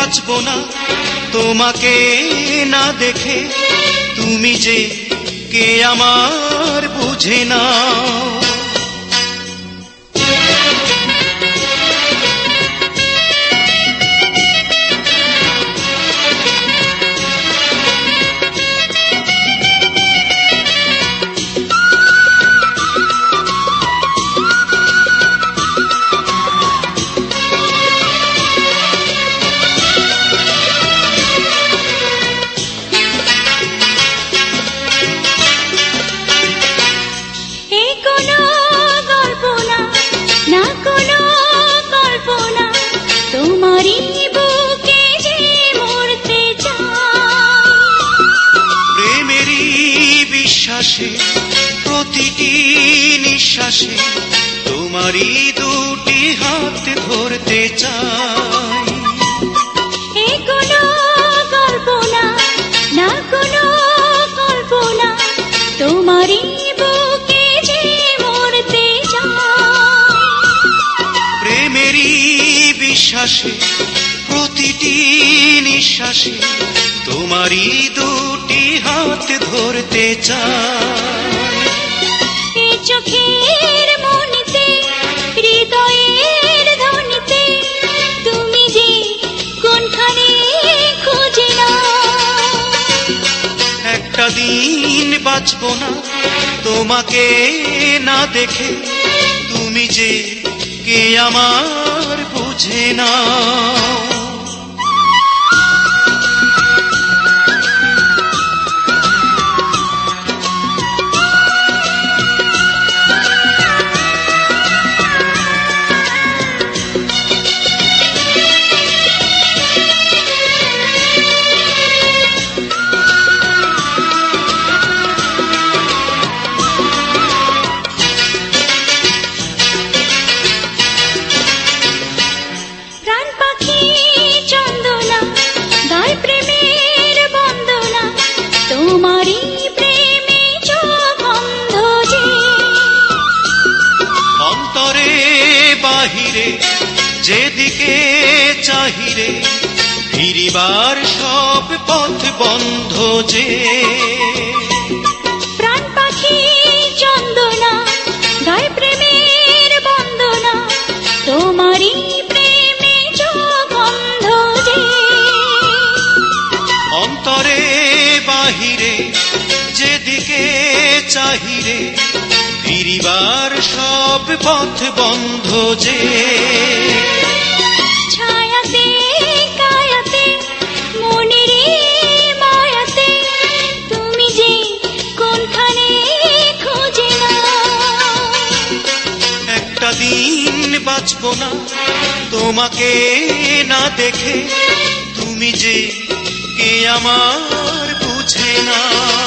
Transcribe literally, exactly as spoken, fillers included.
বাঁচব না তোমাকে না দেখে, তুমি যে কে আমার বুঝে না। প্রতিটি নিঃশ্বাসে তোমারই দুটি হাত ধরতে চাই। এ কোনো কল্পনা না, কোনো কল্পনা, তোমারই বুকে যে মরতে চাই। প্রেমেরই বিশ্বাসে প্রতিটি নিঃশ্বাসে তোমারই দুটি হাত ধরতে চাই। এই চোখের মনেতে, হৃদয়ের ধ্বনিতে, তুমি যে কোনখানে খুঁজে না। একটা দিন বাঁচব না তোমাকে না দেখে, তুমি যে কে আমার বুঝে না। যেদিকে চাহিরে ফিরিবার সব পথ বন্ধ যে। প্রাণ পাখি চন্দনা গায় প্রেমের বন্দনা, তোমারই প্রেমে গন্ধ যে। অন্তরে বাহিরে যেদিকে চাহিরে ফিরিবার সব পথ বন্ধ যে। ছায়াতে কায়াতে মনের মায়াতে, তুমি যে কোনখানে খুঁজে না। একটা দিন বাঁচব না তোমাকে না দেখে, তুমি যে কে আমার বুঝে না।